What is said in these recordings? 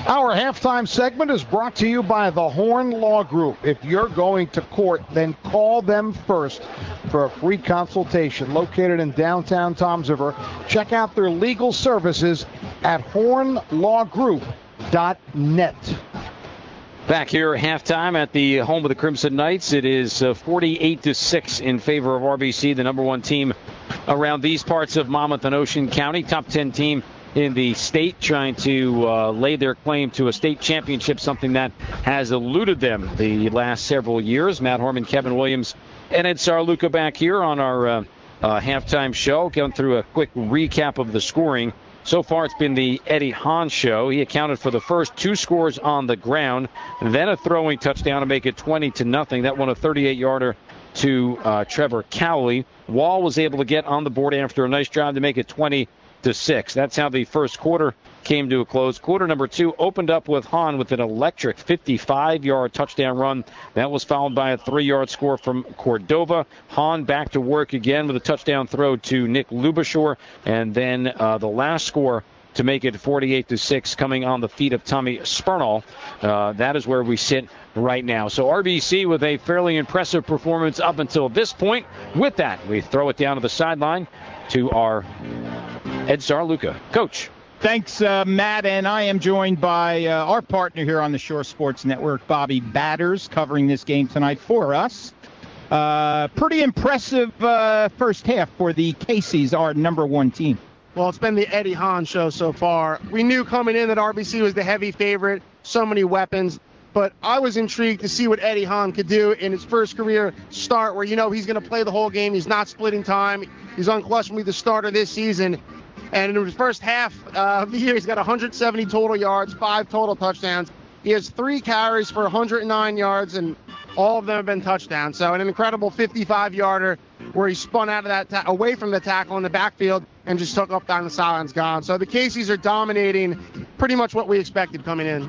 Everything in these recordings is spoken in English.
Our halftime segment is brought to you by the Horn Law Group. If you're going to court, then call them first for a free consultation. Located in downtown Toms River, check out their legal services at hornlawgroup.net. Back here at halftime at the home of the Crimson Knights, it is 48-6 in favor of RBC, the number one team around these parts of Monmouth and Ocean County. Top 10 team in the state, trying to lay their claim to a state championship, something that has eluded them the last several years. Matt Harmon, Kevin Williams, and Ed Sarluca back here on our halftime show, going through a quick recap of the scoring. So far, it's been the Eddie Hahn show. He accounted for the first two scores on the ground, then a throwing touchdown to make it 20-0. That one a 38-yarder to Trevor Cowley. Wall was able to get on the board after a nice drive to make it 20-6. That's how the first quarter came to a close. Quarter number two opened up with Hahn with an electric 55-yard touchdown run. That was followed by a 3-yard score from Cordova. Hahn back to work again with a touchdown throw to Nick Lubashore. And then the last score to make it 48-6 coming on the feet of Tommy Spurnall. That is where we sit right now. So RBC with a fairly impressive performance up until this point. With that, we throw it down to the sideline to our Ed Sarluca. Coach. Thanks, Matt, and I am joined by our partner here on the Shore Sports Network, Bobby Batters, covering this game tonight for us. Pretty impressive first half for the Casey's, our number one team. Well, it's been the Eddie Hahn show so far. We knew coming in that RBC was the heavy favorite, so many weapons, but I was intrigued to see what Eddie Hahn could do in his first career start where, he's going to play the whole game. He's not splitting time. He's unquestionably the starter this season. And in his first half of the year, he's got 170 total yards, 5 total touchdowns. He has 3 carries for 109 yards, and all of them have been touchdowns. So an incredible 55-yarder where he spun out of that away from the tackle in the backfield and just took up down the sidelines, gone. So the Casey's are dominating pretty much what we expected coming in.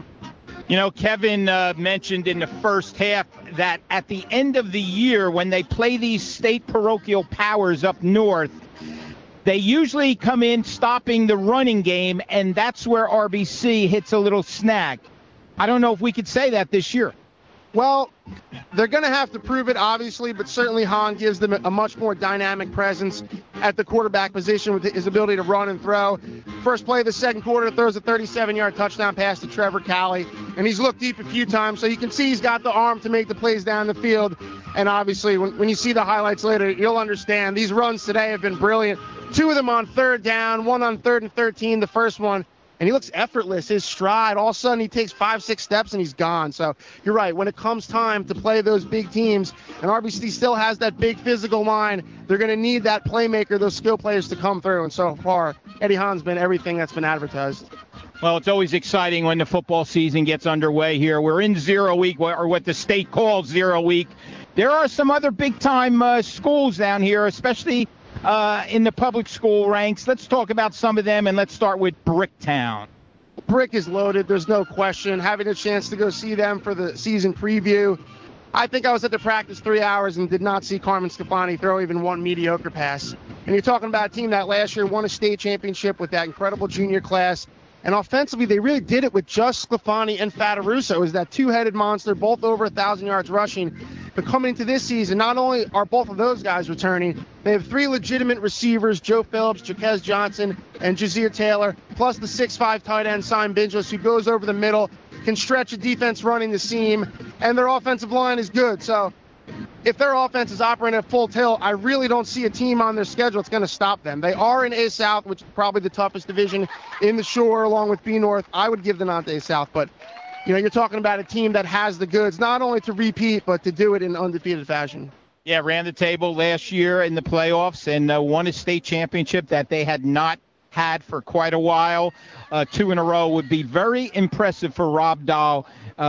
Kevin mentioned in the first half that at the end of the year, when they play these state parochial powers up north, they usually come in stopping the running game, and that's where RBC hits a little snag. I don't know if we could say that this year. Well, they're going to have to prove it, obviously, but certainly Hahn gives them a much more dynamic presence at the quarterback position with his ability to run and throw. First play of the second quarter, throws a 37-yard touchdown pass to Trevor Cowley, and he's looked deep a few times, so you can see he's got the arm to make the plays down the field. And obviously, when you see the highlights later, you'll understand these runs today have been brilliant. 2 of them on third down, 1 on 3rd and 13, the first one. And he looks effortless, his stride. All of a sudden, he takes 5-6 steps, and he's gone. So you're right. When it comes time to play those big teams, and RBC still has that big physical line, they're going to need that playmaker, those skill players to come through. And so far, Eddie Hahn's been everything that's been advertised. Well, it's always exciting when the football season gets underway here. We're in 0 week, or what the state calls 0 week. There are some other big-time schools down here, especially in the public school ranks. Let's talk about some of them, and let's start with Bricktown. Brick is loaded, there's no question. Having a chance to go see them for the season preview, I think I was at the practice 3 hours and did not see Carmen Scafani throw even one mediocre pass. And you're talking about a team that last year won a state championship with that incredible junior class. And offensively, they really did it with just Sclafani and Fataruso. It was that two-headed monster, both over 1,000 yards rushing. But coming into this season, not only are both of those guys returning, they have 3 legitimate receivers, Joe Phillips, Jaquez Johnson, and Jazeer Taylor, plus the 6'5 tight end, Simon Bingelis, who goes over the middle, can stretch a defense running the seam, and their offensive line is good. So if their offense is operating at full tilt, I really don't see a team on their schedule that's going to stop them. They are in A South, which is probably the toughest division in the Shore, along with B North. I would give the nod to A South, but you're talking about a team that has the goods, not only to repeat, but to do it in undefeated fashion. Yeah, ran the table last year in the playoffs and won a state championship that they had not had for quite a while. 2 in a row would be very impressive for Rob Dahl,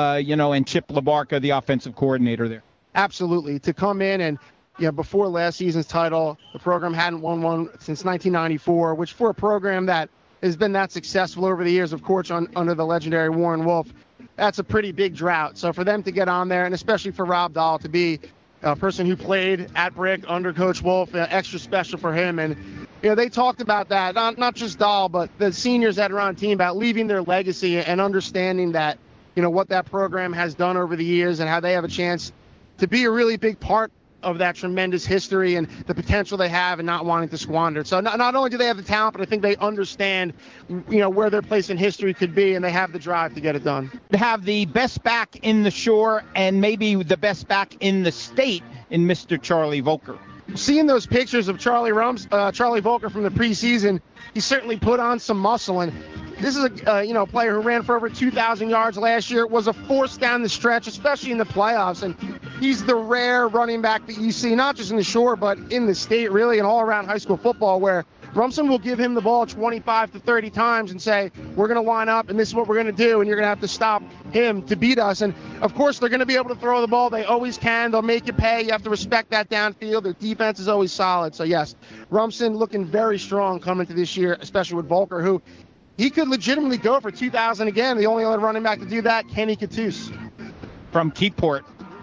and Chip LaBarca, the offensive coordinator there. Absolutely. To come in and, before last season's title, the program hadn't won one since 1994, which for a program that has been that successful over the years, of course, under the legendary Warren Wolf, that's a pretty big drought. So for them to get on there, and especially for Rob Dahl to be a person who played at Brick under Coach Wolf, extra special for him. And, they talked about that, not just Dahl, but the seniors that are on team, about leaving their legacy and understanding that, what that program has done over the years and how they have a chance to be a really big part of that tremendous history and the potential they have and not wanting to squander it. So not only do they have the talent, but I think they understand, where their place in history could be, and they have the drive to get it done. To have the best back in the Shore and maybe the best back in the state in Mr. Charlie Volker. Seeing those pictures of Charlie Volker from the preseason, he certainly put on some muscle, and this is a player who ran for over 2,000 yards last year. Was a force down the stretch, especially in the playoffs, and he's the rare running back that you see not just in the Shore but in the state, really, and all around high school football, where Rumson will give him the ball 25 to 30 times and say, we're going to line up and this is what we're going to do, and you're going to have to stop him to beat us. And, of course, they're going to be able to throw the ball. They always can. They'll make you pay. You have to respect that downfield. Their defense is always solid. So, yes, Rumson looking very strong coming to this year, especially with Volker, who he could legitimately go for 2,000 again. The only other running back to do that, Kenny Cattouse. From Keyport.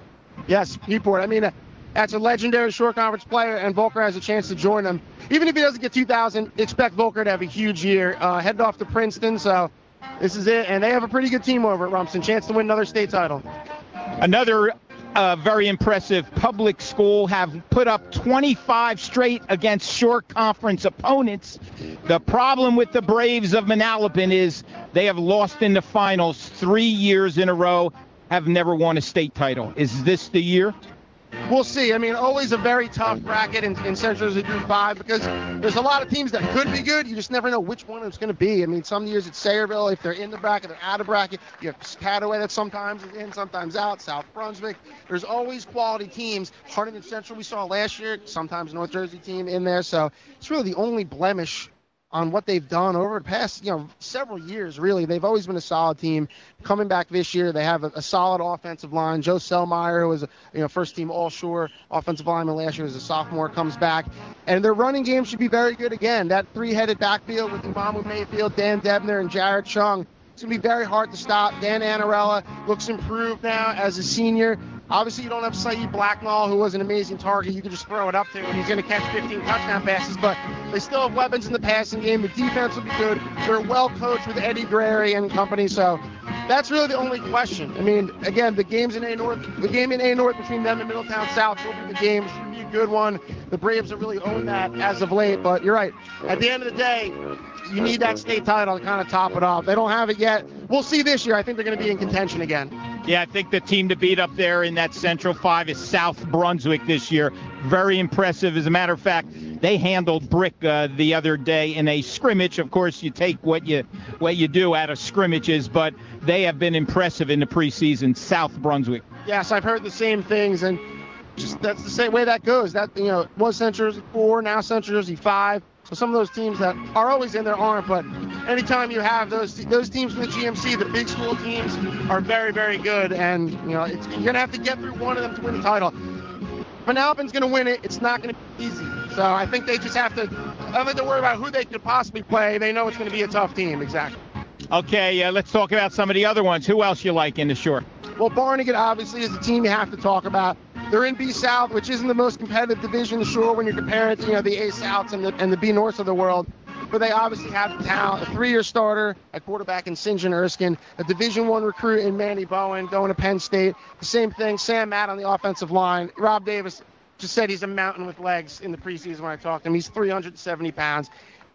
Yes, Keyport. I mean, that's a legendary Shore Conference player, and Volker has a chance to join them. Even if he doesn't get 2,000, expect Volker to have a huge year. Headed off to Princeton, so this is it. And they have a pretty good team over at Rumson. Chance to win another state title. Another very impressive public school have put up 25 straight against Shore Conference opponents. The problem with the Braves of Manalapan is they have lost in the finals 3 years in a row, have never won a state title. Is this the year? We'll see. I mean, always a very tough bracket in Central Jersey Group 5 because there's a lot of teams that could be good. You just never know which one it's going to be. I mean, some years it's Sayreville. If they're in the bracket, they're out of bracket. You have Piscataway that sometimes is in, sometimes out. South Brunswick. There's always quality teams. Hardin Central we saw last year. Sometimes North Jersey team in there. So it's really the only blemish on what they've done over the past, several years, really. They've always been a solid team. Coming back this year, they have a solid offensive line. Joe Selmeyer, who was a first-team All-Shore offensive lineman last year as a sophomore, comes back. And their running game should be very good again. That three-headed backfield with Imamu Mayfield, Dan Debner, and Jared Chung. It's going to be very hard to stop. Dan Anarella looks improved now as a senior. Obviously, you don't have Saeed Blacknall, who was an amazing target. You can just throw it up to him, and he's going to catch 15 touchdown passes. But they still have weapons in the passing game. The defense will be good. They're well coached with Eddie Grary and company. So that's really the only question. I mean, again, the game in A North between them and Middletown South will be the game. It should be a good one. The Braves have really owned that as of late. But you're right. At the end of the day, you need that state title to kind of top it off. They don't have it yet. We'll see this year. I think they're going to be in contention again. Yeah, I think the team to beat up there in that Central 5 is South Brunswick this year. Very impressive. As a matter of fact, they handled Brick the other day in a scrimmage. Of course, you take what you do out of scrimmages, but they have been impressive in the preseason, South Brunswick. Yes, I've heard the same things, and just that's the same way that goes. That was Central Jersey 4, now Central Jersey 5. So some of those teams that are always in there aren't, but anytime you have those teams from the GMC, the big school teams are very, very good, and you're going to have to get through one of them to win the title. Manalapan's going to win it. It's not going to be easy. So I think they just have to, I don't have to worry about who they could possibly play. They know it's going to be a tough team. Exactly. Okay, let's talk about some of the other ones. Who else you like in the Shore? Well, Barnegat obviously is the team you have to talk about. They're in B South, which isn't the most competitive division, the Shore, when you compare it to the A Souths and the B Norths of the world. But they obviously have the talent. A 3-year starter at quarterback in St. John Erskine, a Division I recruit in Manny Bowen going to Penn State. The same thing, Sam Matt on the offensive line. Rob Davis just said he's a mountain with legs in the preseason when I talked to him. He's 370 pounds.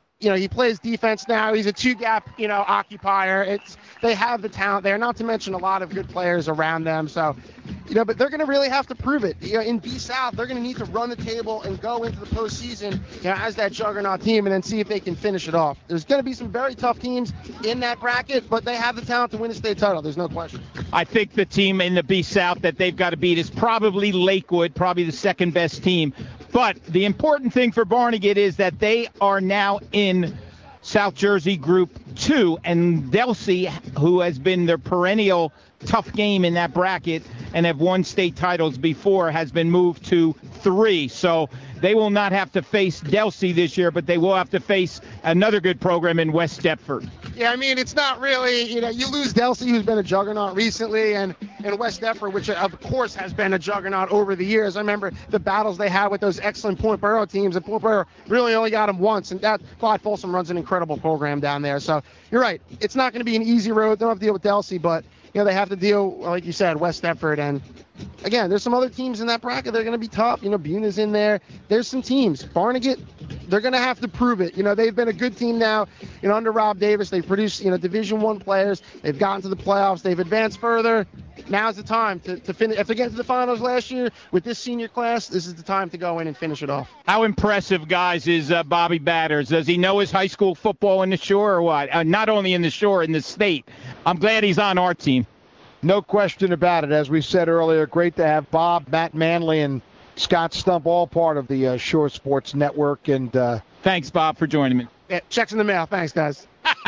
He plays defense now. He's a two-gap, occupier. They have the talent there, not to mention a lot of good players around them. So, but they're going to really have to prove it. In B South, they're going to need to run the table and go into the postseason, as that juggernaut team, and then see if they can finish it off. There's going to be some very tough teams in that bracket, but they have the talent to win a state title. There's no question. I think the team in the B South that they've got to beat is probably Lakewood, probably the second best team. But the important thing for Barnegat is that they are now in South Jersey Group 2, and Delsey, who has been their perennial tough game in that bracket, and have won state titles before has been moved to 3. So they will not have to face Delsey this year, but they will have to face another good program in West Deptford. Yeah, I mean, it's not really, you lose Delsey, who's been a juggernaut recently, and West Deptford, which of course has been a juggernaut over the years. I remember the battles they had with those excellent Point Borough teams, and Point Borough really only got them once, and that Clyde Folsom runs an incredible program down there. So you're right, it's not going to be an easy road. They don't have to deal with Delsey, but they have to deal, like you said, West Deptford. And again, there's some other teams in that bracket that are going to be tough. Buna's in there. There's some teams. Barnegat, they're going to have to prove it. They've been a good team now. Under Rob Davis, they've produced Division I players. They've gotten to the playoffs. They've advanced further. Now's the time to finish. If they get to the finals last year with this senior class, this is the time to go in and finish it off. How impressive, guys, is Bobby Batters? Does he know his high school football in the Shore or what? Not only in the Shore, in the state. I'm glad he's on our team. No question about it. As we said earlier, great to have Bob, Matt Manley, and Scott Stump all part of the Shore Sports Network. And thanks, Bob, for joining me. Yeah, checks in the mail. Thanks, guys.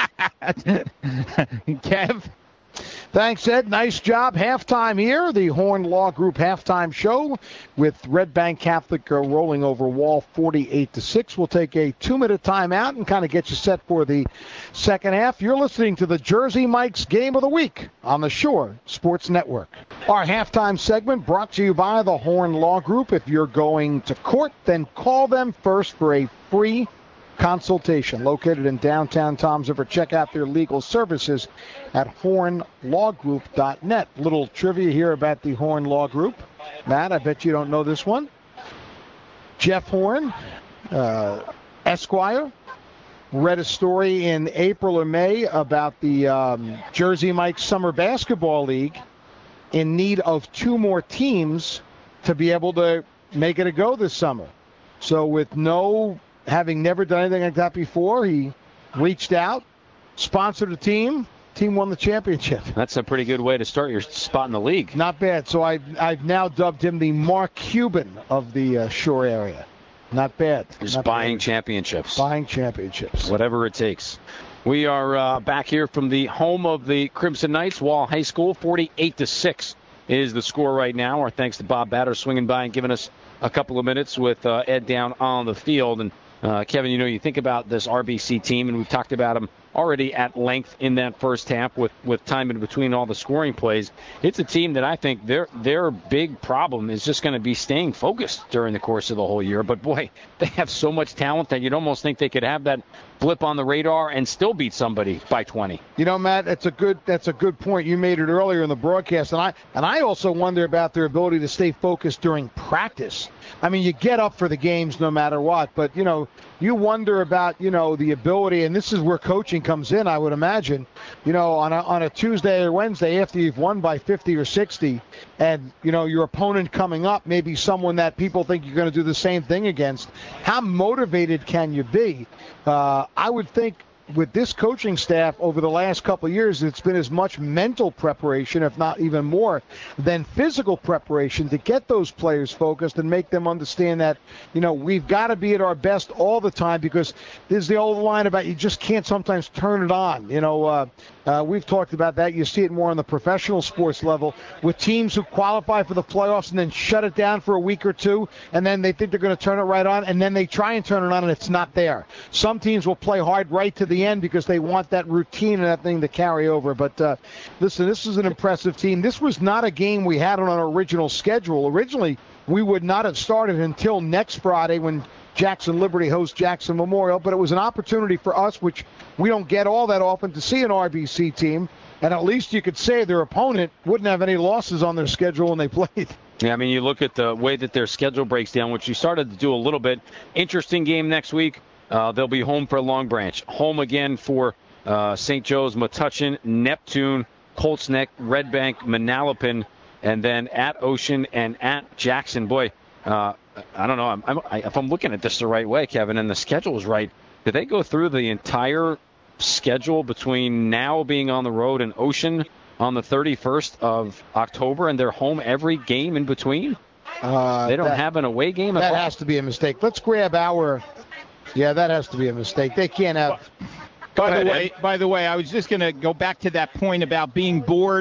Kev? Thanks, Ed. Nice job. Halftime here, the Horn Law Group halftime show with Red Bank Catholic rolling over Wall 48-6. We'll take a 2-minute timeout and kind of get you set for the second half. You're listening to the Jersey Mike's Game of the Week on the Shore Sports Network. Our halftime segment brought to you by the Horn Law Group. If you're going to court, then call them first for a free consultation. Located in downtown Toms River. Check out their legal services at hornlawgroup.net. Little trivia here about the Horn Law Group. Matt, I bet you don't know this one. Jeff Horn, Esquire, read a story in April or May about the Jersey Mike's Summer Basketball League in need of 2 more teams to be able to make it a go this summer. So with having never done anything like that before, he reached out, sponsored a team won the championship. That's a pretty good way to start your spot in the league. Not bad. So I've now dubbed him the Mark Cuban of the Shore area. Not bad. Just buying championships. Buying championships. Whatever it takes. We are back here from the home of the Crimson Knights, Wall High School. 48-6 is the score right now. Our thanks to Bob Batter swinging by and giving us a couple of minutes with Ed down on the field. And Kevin, you think about this RBC team, and we've talked about them already at length in that first half with time in between all the scoring plays. It's a team that I think their big problem is just going to be staying focused during the course of the whole year. But, boy, they have so much talent that you'd almost think they could have that blip on the radar and still beat somebody by 20. Matt, that's a good point. You made it earlier in the broadcast, and I also wonder about their ability to stay focused during practice. I mean, you get up for the games no matter what, but, you wonder about, the ability, and this is where coaching comes in, I would imagine, on a Tuesday or Wednesday after you've won by 50 or 60, and, your opponent coming up, maybe someone that people think you're going to do the same thing against. How motivated can you be? I would think with this coaching staff over the last couple of years, it's been as much mental preparation, if not even more, than physical preparation to get those players focused and make them understand that, we've got to be at our best all the time, because there's the old line about you just can't sometimes turn it on. We've talked about that. You see it more on the professional sports level with teams who qualify for the playoffs and then shut it down for a week or two, and then they think they're going to turn it right on, and then they try and turn it on, and it's not there. Some teams will play hard right to the end because they want that routine and that thing to carry over. But listen, this is an impressive team. This was not a game we had on our original schedule. Originally, we would not have started until next Friday when Jackson Liberty hosts Jackson Memorial, but it was an opportunity for us, which we don't get all that often, to see an RBC team, and at least you could say their opponent wouldn't have any losses on their schedule when they played. Yeah, I mean, you look at the way that their schedule breaks down, which you started to do a little bit. Interesting game next week. They'll be home for Long Branch. Home again for St. Joe's, Metuchen, Neptune, Colts Neck, Red Bank, Manalapan, and then at Ocean and at Jackson. Boy, I don't know. If I'm looking at this the right way, Kevin, and the schedule is right, did they go through the entire schedule between now being on the road and Ocean on the 31st of October, and they're home every game in between? They don't have an away game at all? That has to be a mistake. Let's grab our... Yeah, that has to be a mistake. They can't have... By the way, I was just going to go back to that point about being bored.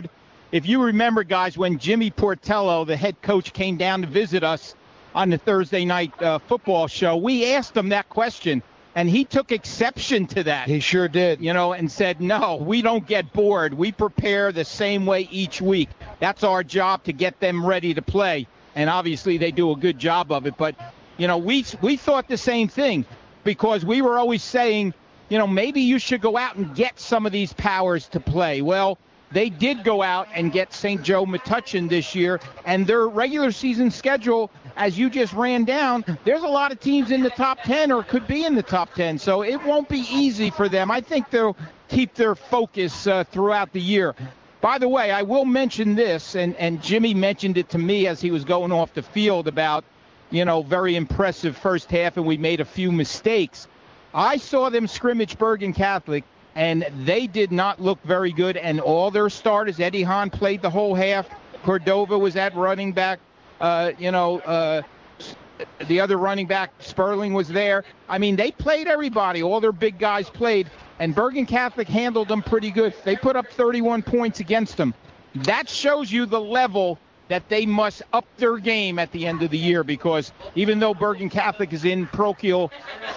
if you remember, guys, when Jimmy Portello, the head coach, came down to visit us on the Thursday night football show, we asked him that question, and he took exception to that. He sure did. And said, no, we don't get bored. We prepare the same way each week. That's our job, to get them ready to play. And obviously they do a good job of it. But, we thought the same thing, because we were always saying, maybe you should go out and get some of these powers to play. Well, they did go out and get St. Joe Metuchen this year, and their regular season schedule, as you just ran down, there's a lot of teams in the top 10 or could be in the top 10, so it won't be easy for them. I think they'll keep their focus throughout the year. By the way, I will mention this, and Jimmy mentioned it to me as he was going off the field about, very impressive first half, and we made a few mistakes. I saw them scrimmage Bergen Catholic, and they did not look very good, and all their starters, Eddie Hahn played the whole half. Cordova was at running back. The other running back, Sperling, was there. I mean, they played everybody. All their big guys played, and Bergen Catholic handled them pretty good. They put up 31 points against them. That shows you the level that they must up their game at the end of the year, because even though Bergen Catholic is in parochial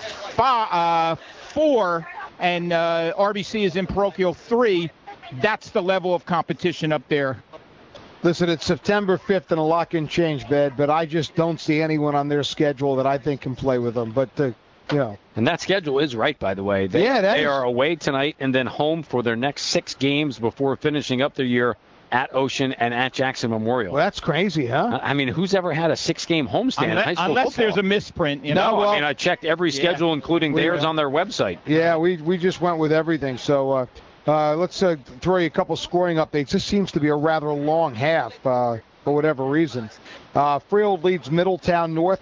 4 and RBC is in parochial 3, that's the level of competition up there. Listen, it's September 5th and a lot can change, Bed, but I just don't see anyone on their schedule that I think can play with them. But, And that schedule is right, by the way. They are away tonight and then home for their next 6 games before finishing up their year at Ocean and at Jackson Memorial. Well, that's crazy, huh? I mean, who's ever had a 6-game homestand in high school unless football? There's a misprint. I checked every schedule, including theirs, on their website. Yeah, we just went with everything. So let's throw you a couple scoring updates. This seems to be a rather long half for whatever reason. Freehold leads Middletown North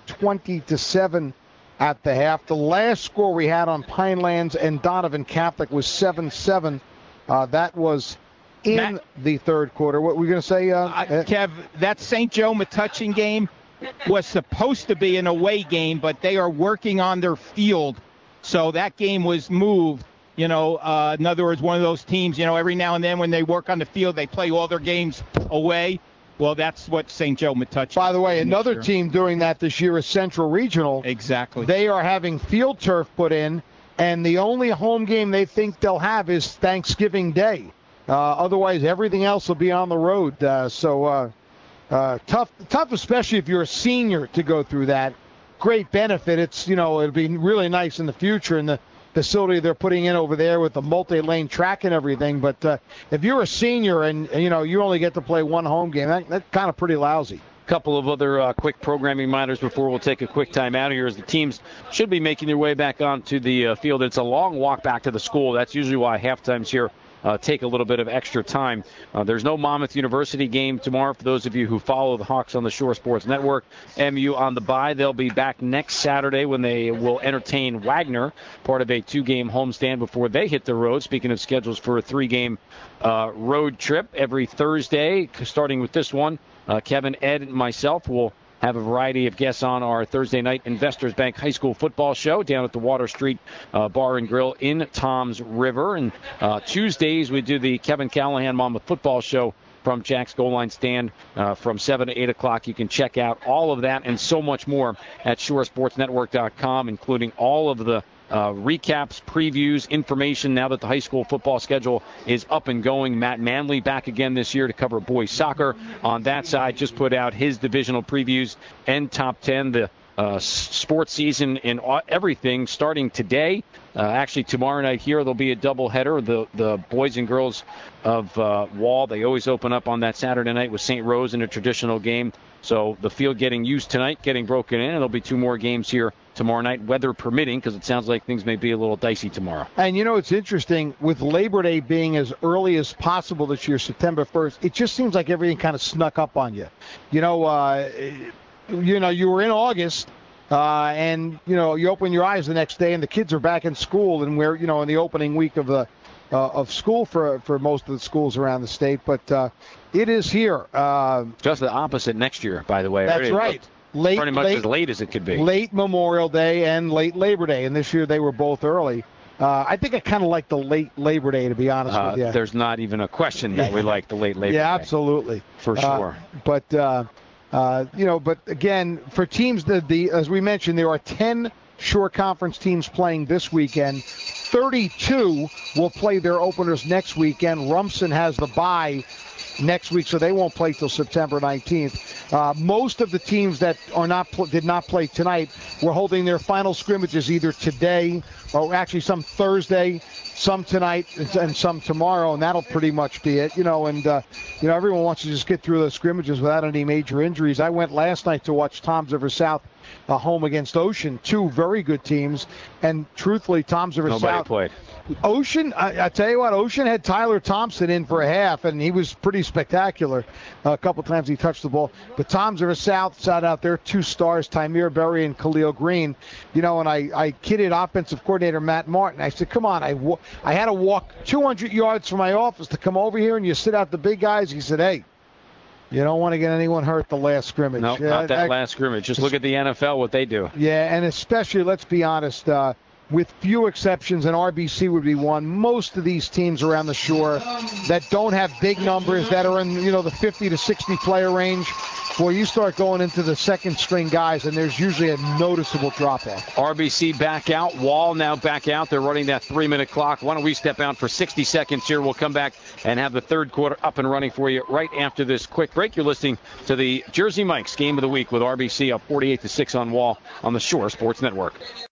20-7 at the half. The last score we had on Pinelands and Donovan Catholic was 7-7. That was in the third quarter. What were we going to say, Kev? That St. Joe Metuchen game was supposed to be an away game, but they are working on their field, so that game was moved. In other words, one of those teams, every now and then when they work on the field, they play all their games away. Well, that's what St. Joe Metuchen. By the way, another team doing that this year is Central Regional. Exactly. They are having field turf put in, and the only home game they think they'll have is Thanksgiving Day. Otherwise, everything else will be on the road. So tough, especially if you're a senior to go through that. Great benefit. It's, it'll be really nice in the future in the facility they're putting in over there with the multi-lane track and everything. But if you're a senior and, you only get to play one home game, that's kind of pretty lousy. Couple of other quick programming reminders before we'll take a quick time out here, as the teams should be making their way back onto the field. It's a long walk back to the school. That's usually why halftimes here take a little bit of extra time. There's no Monmouth University game tomorrow for those of you who follow the Hawks on the Shore Sports Network. MU on the bye. They'll be back next Saturday when they will entertain Wagner, part of a 2-game homestand before they hit the road. Speaking of schedules for a 3-game road trip every Thursday, starting with this one, Kevin, Ed, and myself will have a variety of guests on our Thursday night Investors Bank High School football show down at the Water Street Bar and Grill in Toms River. And Tuesdays we do the Kevin Callahan Monmouth football show from Jack's Goal Line Stand from 7 to 8 o'clock. You can check out all of that and so much more at shoresportsnetwork.com, including all of the recaps, previews, information now that the high school football schedule is up and going. Matt Manley back again this year to cover boys soccer. On that side, just put out his divisional previews and top 10. The sports season and everything starting today. Actually, tomorrow night here, there'll be a doubleheader. The boys and girls of Wall, they always open up on that Saturday night with St. Rose in a traditional game. So the field getting used tonight, getting broken in, and there'll be 2 more games here tomorrow night, weather permitting, because it sounds like things may be a little dicey tomorrow. And, it's interesting, with Labor Day being as early as possible this year, September 1st, it just seems like everything kind of snuck up on you. You were in August, and, you open your eyes the next day, and the kids are back in school, and we're, in the opening week of school for most of the schools around the state. But it is here. Just the opposite next year, by the way. That's right. Pretty much as late as it could be. Late Memorial Day and late Labor Day, and this year they were both early. I think I kind of like the late Labor Day, to be honest with you. There's not even a question that we like the late Labor Day. Yeah, absolutely. For sure. But again, for teams, as we mentioned, there are 10 Shore Conference teams playing this weekend. 32 will play their openers next weekend. Rumson has the bye next week, so they won't play till September 19th. Most of the teams that did not play tonight were holding their final scrimmages either today or actually some Thursday, some tonight, and some tomorrow, and that'll pretty much be it. Everyone wants to just get through those scrimmages without any major injuries. I went last night to watch Toms River South home against Ocean, two very good teams, and truthfully, Toms River South. Nobody played. Ocean, I tell you what, Ocean had Tyler Thompson in for a half, and he was pretty spectacular. A couple times he touched the ball. But Toms River South sat out there, 2 stars, Tymir Berry and Khalil Green. And I kidded offensive coordinator Matt Martin. I said, come on, I had to walk 200 yards from my office to come over here, and you sit out the big guys. He said, hey, you don't want to get anyone hurt the last scrimmage. No, not that last scrimmage. Just look at the NFL, what they do. Yeah, and especially, let's be honest, with few exceptions, and RBC would be one, most of these teams around the Shore that don't have big numbers, that are in the 50 to 60 player range, boy, you start going into the second string guys, and there's usually a noticeable drop-off. RBC back out. Wall now back out. They're running that 3-minute clock. Why don't we step out for 60 seconds here? We'll come back and have the third quarter up and running for you right after this quick break. You're listening to the Jersey Mike's Game of the Week with RBC up 48-6 on Wall on the Shore Sports Network.